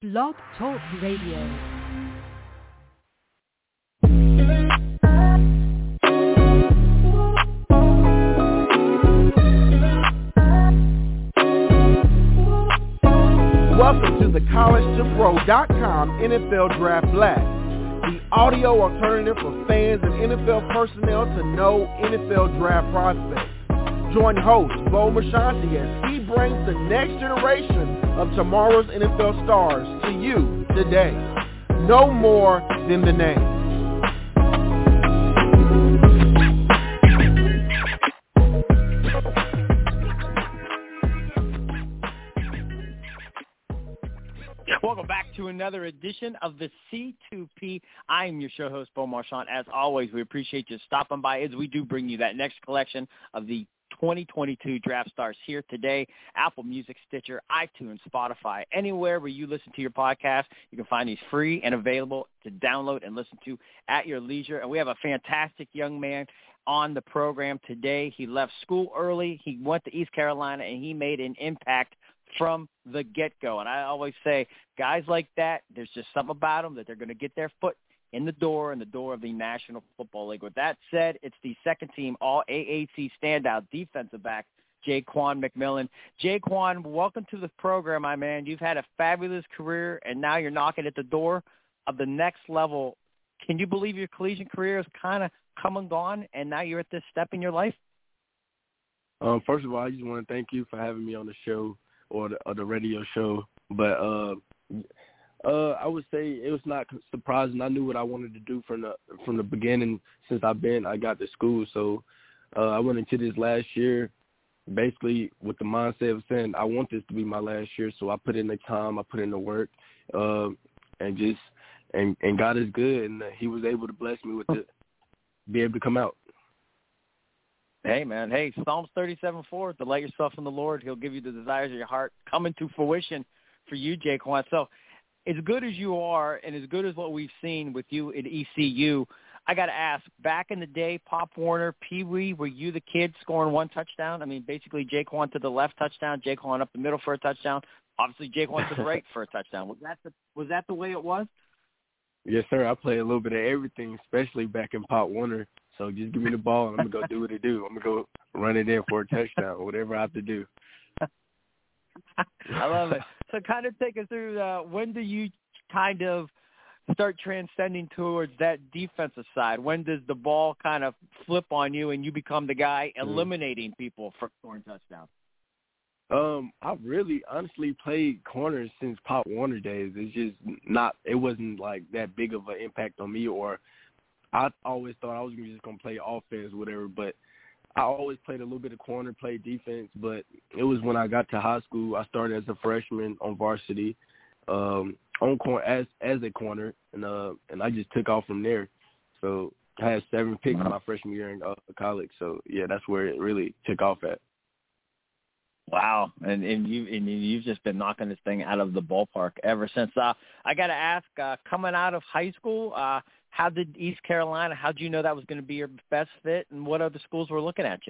Blog Talk Radio. Welcome to the CollegeToPro.com NFL Draft Blast, the audio alternative for fans and NFL personnel to know NFL draft prospects. Join host Bo Marchionte as he brings the next generation of tomorrow's NFL stars to you today. No more than the name. Welcome back to another edition of the C2P. I'm your show host, Bo Marchionte. As always, we appreciate you stopping by as we do bring you that next collection of the 2022 draft stars here today. Apple Music, Stitcher, iTunes, Spotify, anywhere where you listen to your podcast. You can find these free and available to download and listen to at your leisure. And we have a fantastic young man on the program today. He left school early. He went to East Carolina, and he made an impact from the get-go. And I always say, guys like that, there's just something about them that they're going to get their foot in the door of the National Football League. With that said, it's the second-team All-AAC standout defensive back, Ja'Quan McMillian. Ja'Quan, welcome to the program, my man. You've had a fabulous career, and now you're knocking at the door of the next level. Can you believe your collegiate career has kind of come and gone, and now you're at this step in your life? First of all, I just want to thank you for having me on the show or the radio show. But I would say it was not surprising. I knew what I wanted to do from the beginning since I got to school. So I went into this last year basically with the mindset of saying I want this to be my last year. So I put in the time, I put in the work, and God is good, and He was able to bless me with be able to come out. Hey, man. Hey, Psalms 37:4, delight yourself in the Lord. He'll give you the desires of your heart coming to fruition for you, Ja'Quan. So as good as you are and as good as what we've seen with you at ECU, I got to ask, back in the day, Pop Warner, Pee Wee, were you the kid scoring one touchdown? I mean, basically Ja'Quan to the left touchdown, Ja'Quan up the middle for a touchdown, obviously Ja'Quan to the right for a touchdown. Was that the way it was? Yes, sir. I played a little bit of everything, especially back in Pop Warner. So just give me the ball, and I'm going to go do what it do. I'm going to go run it in for a touchdown, whatever I have to do. I love it. So kind of take us through when do you kind of start transcending towards that defensive side? When does the ball kind of flip on you and you become the guy eliminating people for scoring touchdowns? I've really honestly played corners since Pop Warner days. It's just it wasn't like that big of an impact on me, or I always thought I was just going to play offense, whatever, but I always played a little bit of corner, played defense, but it was when I got to high school, I started as a freshman on varsity, on corner as a corner, and I just took off from there. So I had 7 picks my freshman year in college. So yeah, that's where it really took off at. Wow, and you've just been knocking this thing out of the ballpark ever since. I got to ask, coming out of high school, how did East Carolina? How did you know that was going to be your best fit, and what other schools were looking at you?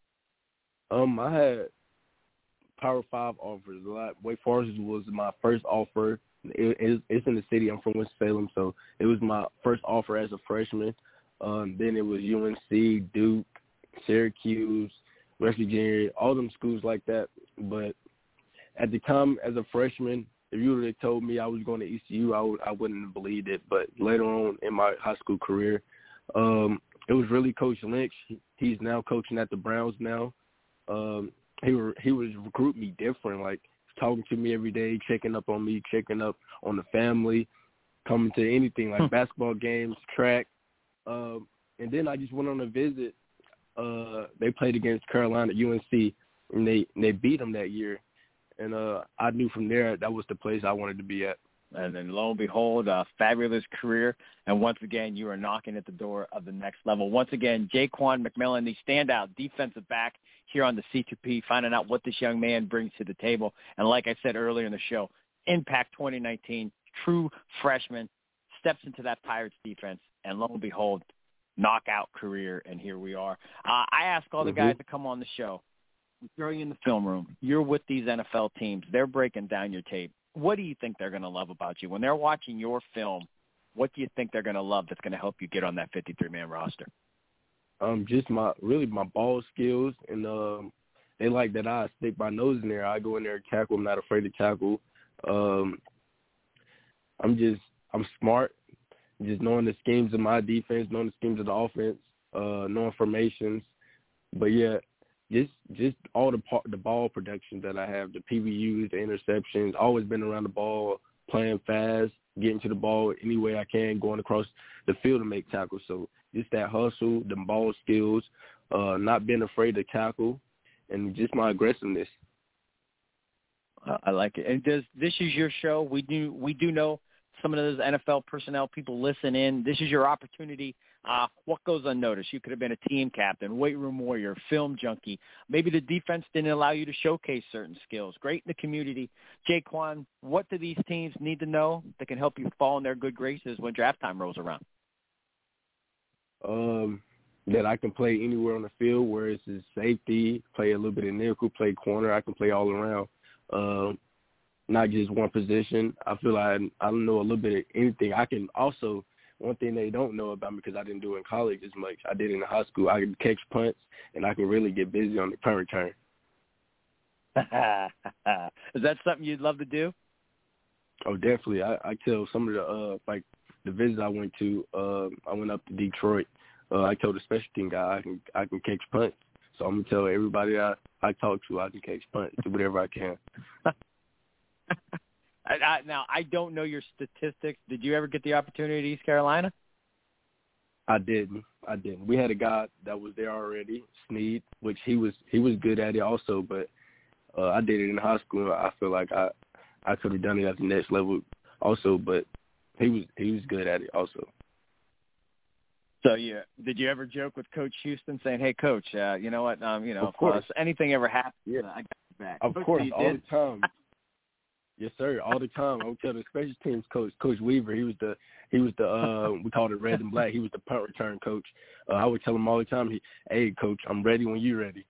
I had Power 5 offers a lot. Wake Forest was my first offer. It's in the city. I'm from Winston-Salem, so it was my first offer as a freshman. Then it was UNC, Duke, Syracuse, West Virginia, all them schools like that. But at the time, as a freshman, if you would have told me I was going to ECU, I wouldn't have believed it. But later on in my high school career, it was really Coach Lynch. He's now coaching at the Browns now. He was recruiting me different, like talking to me every day, checking up on me, checking up on the family, coming to anything like basketball games, track. And then I just went on a visit. They played against Carolina, UNC, and they beat them that year. And I knew from there that was the place I wanted to be at. And then lo and behold, a fabulous career. And once again, you are knocking at the door of the next level. Once again, Ja'Quan McMillian, the standout defensive back here on the C2P, finding out what this young man brings to the table. And like I said earlier in the show, Impact 2019, true freshman, steps into that Pirates defense. And lo and behold, knockout career. And here we are. I ask all the guys to come on the show. We throw you in the film room. You're with these NFL teams. They're breaking down your tape. what do you think they're going to love about you? When they're watching your film, what do you think they're going to love that's going to help you get on that 53-man roster? Just my ball skills, and they like that I stick my nose in there. I go in there and tackle. I'm not afraid to tackle. I'm smart, just knowing the schemes of my defense, knowing the schemes of the offense, knowing formations. But yeah, just all the ball production that I have, the PBUs, the interceptions, always been around the ball, playing fast, getting to the ball any way I can, going across the field to make tackles. So just that hustle, the ball skills, not being afraid to tackle, and just my aggressiveness. I like it. And this is your show. We do know some of those NFL personnel people listen in. This is your opportunity. What goes unnoticed? You could have been a team captain, weight room warrior, film junkie. Maybe the defense didn't allow you to showcase certain skills. Great in the community. Jaquan, what do these teams need to know that can help you fall in their good graces when draft time rolls around? That I can play anywhere on the field, where it's a safety, play a little bit of nickel, play corner. I can play all around, not just one position. I feel like I know a little bit of anything. I can also, one thing they don't know about me, because I didn't do it in college as much, I did it in high school, I can catch punts, and I can really get busy on the punt return. Is that something you'd love to do? Oh, definitely. I tell some of the, like the visits I went to, I went up to Detroit. I told the special team guy I can catch punts. So I'm going to tell everybody I talk to I can catch punts, do whatever I can. Now, I don't know your statistics. Did you ever get the opportunity at East Carolina? I didn't. We had a guy that was there already, Sneed, which he was good at it also, but I did it in high school. I feel like I could have done it at the next level also, but he was good at it also. So yeah, did you ever joke with Coach Houston saying, "Hey, Coach, you know what? Of course. If anything ever happens, yeah. I got you back." Of course, all the time. Yes, sir, all the time. I would tell the special teams coach, Coach Weaver. He was the we called it red and black. He was the punt return coach. I would tell him all the time, "Hey, Coach, I'm ready when you're ready."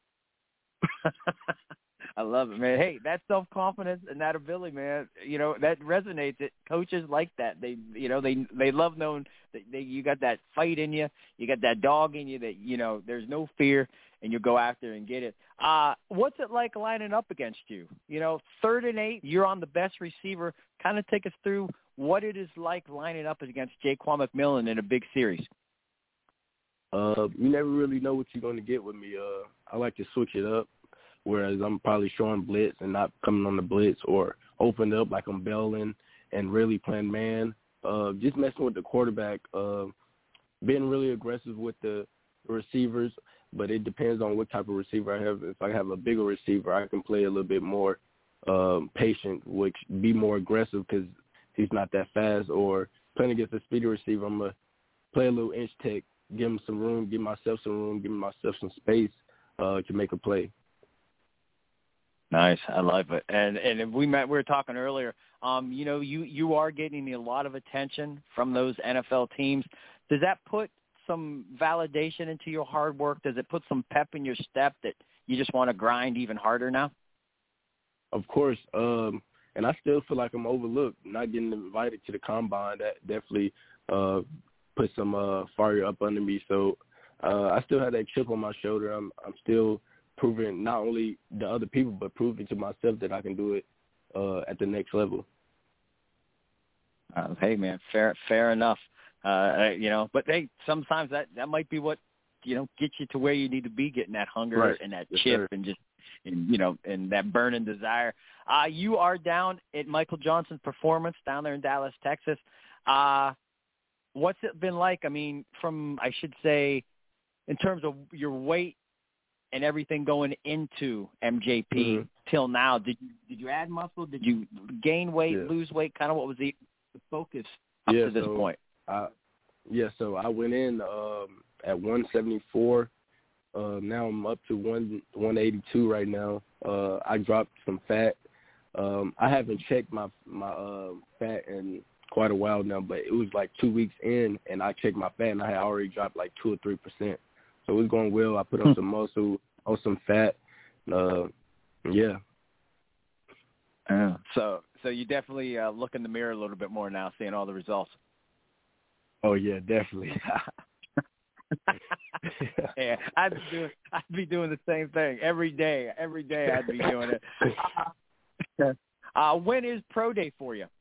I love it, man. Hey, that self-confidence and that ability, man, that resonates. Coaches like that. They love knowing that you got that fight in you. You got that dog in you that, there's no fear, and you go after and get it. What's it like lining up against you? 3rd and 8, you're on the best receiver. Kind of take us through what it is like lining up against Jaquan McMillan in a big series. You never really know what you're going to get with me. I like to switch it up. Whereas I'm probably showing blitz and not coming on the blitz, or open up like I'm bailing and really playing man. Just messing with the quarterback, being really aggressive with the receivers, but it depends on what type of receiver I have. If I have a bigger receiver, I can play a little bit more patient, which be more aggressive because he's not that fast. Or playing against a speedy receiver, I'm going to play a little inch tech, give him some room, give myself some room, give myself some space to make a play. Nice, I love it. And we were talking earlier. You are getting a lot of attention from those NFL teams. Does that put some validation into your hard work? Does it put some pep in your step that you just want to grind even harder now? Of course. And I still feel like I'm overlooked. Not getting invited to the combine, that definitely put some fire up under me. So I still have that chip on my shoulder. I'm still proving not only the other people, but proving to myself that I can do it at the next level. Hey, man, fair enough. But hey, sometimes that might be what gets you to where you need to be, getting that hunger right. and that yes, chip sir. and that burning desire. You are down at Michael Johnson's Performance down there in Dallas, Texas. What's it been like? I mean, I should say, in terms of your weight and everything going into MJP till now, did you add muscle? Did you gain weight, lose weight? Kind of what was the focus up to this point? So I went in at 174. Now I'm up to 182 right now. I dropped some fat. I haven't checked my fat in quite a while now, but it was like 2 weeks in, and I checked my fat, and I had already dropped like 2 or 3%. So it was going well. I put on some muscle, on some fat. Yeah. So So you definitely look in the mirror a little bit more now, seeing all the results. Oh yeah, definitely. Yeah, I'd be doing the same thing every day. Every day I'd be doing it. When is Pro Day for you?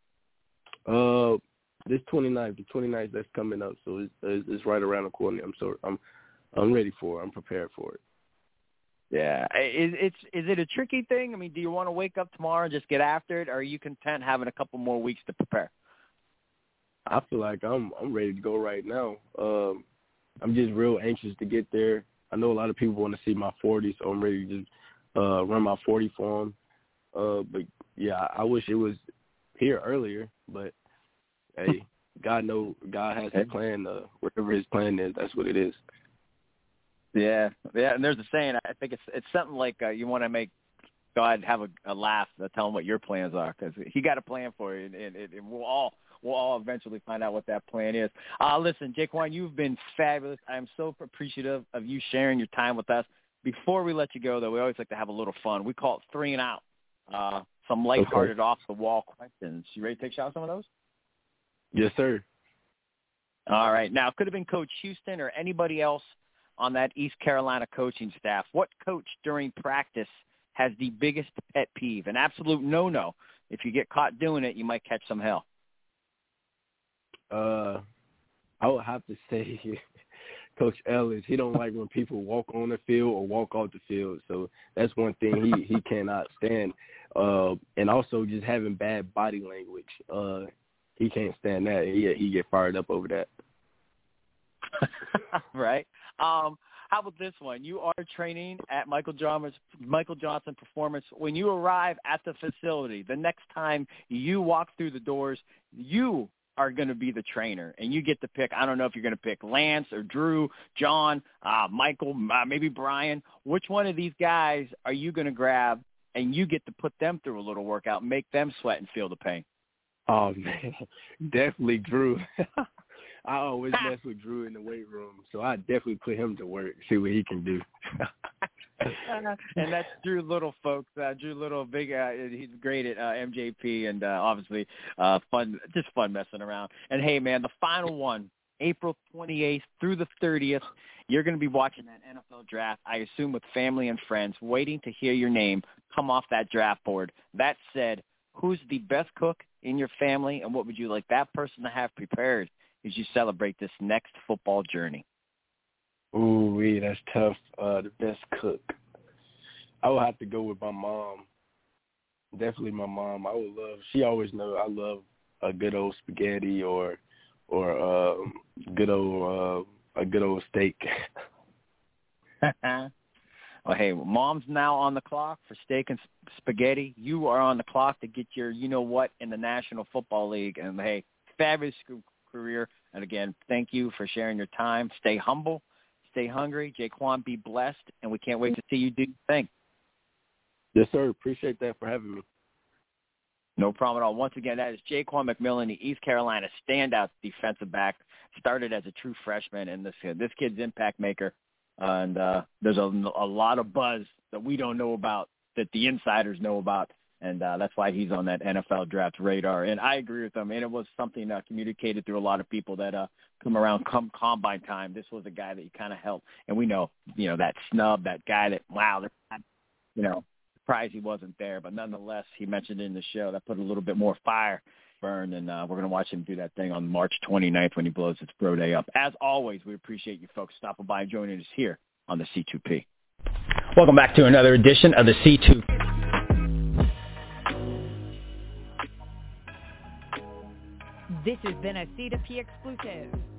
This 29th, the 29th that's coming up, so it's right around the corner. I'm ready for it. I'm prepared for it. Yeah, is it a tricky thing? I mean, do you want to wake up tomorrow and just get after it, or are you content having a couple more weeks to prepare? I feel like I'm ready to go right now. I'm just real anxious to get there. I know a lot of people want to see my 40, so I'm ready to just run my 40 for them. But yeah, I wish it was here earlier, but hey, God has a plan. Whatever His plan is, that's what it is. Yeah. And there's a saying. I think it's something like you want to make God have a laugh, tell him what your plans are, because He got a plan for you, and we'll all eventually find out what that plan is. Listen, Jaquan, you've been fabulous. I am so appreciative of you sharing your time with us. Before we let you go, though, we always like to have a little fun. We call it 3 and Out. Some lighthearted, off-the-wall questions. You ready to take a shot at some of those? Yes, sir. All right. Now, it could have been Coach Houston or anybody else on that East Carolina coaching staff. What coach during practice has the biggest pet peeve, an absolute no-no? If you get caught doing it, you might catch some hell. I would have to say Coach Ellis. He don't like when people walk on the field or walk off the field. So that's one thing he cannot stand. And also just having bad body language. He can't stand that. He get fired up over that. Right. How about this one? You are training at Michael Johnson Performance. When you arrive at the facility, the next time you walk through the doors, you are going to be the trainer, and you get to pick. I don't know if you're going to pick Lance or Drew, John, Michael, maybe Brian. Which one of these guys are you going to grab, and you get to put them through a little workout, make them sweat and feel the pain? Oh, man, definitely Drew. I always mess with Drew in the weight room, so I definitely put him to work, see what he can do. And that's Drew Little, folks. Drew Little, he's great at MJP, and obviously fun messing around. And, hey, man, the final one, April 28th through the 30th, you're going to be watching that NFL draft, I assume with family and friends, waiting to hear your name come off that draft board. That said, who's the best cook in your family, and what would you like that person to have prepared as you celebrate this next football journey? Ooh, that's tough. The best cook. I would have to go with my mom. Definitely my mom. She always knows I love a good old spaghetti or a good old steak. Well, hey, Mom's now on the clock for steak and spaghetti. You are on the clock to get your you-know-what in the National Football League. And, hey, fabulous career. And, again, thank you for sharing your time. Stay humble. Stay hungry. Jaquan, be blessed. And we can't wait to see you do your thing. Yes, sir. Appreciate that for having me. No problem at all. Once again, that is Jaquan McMillan, the East Carolina standout defensive back. Started as a true freshman, and this kid's impact maker. And there's a lot of buzz that we don't know about that the insiders know about, and that's why he's on that NFL draft radar. And I agree with him, and it was something communicated through a lot of people that come around combine time. This was a guy that you kind of helped, and we know, that snub, that guy that, wow, surprised he wasn't there. But nonetheless, he mentioned in the show that put a little bit more fire burn, and we're going to watch him do that thing on March 29th when he blows his Pro Day up. As always, we appreciate you folks stopping by and joining us here on the C2P. Welcome back to another edition of the C2P. This has been a C2P exclusive.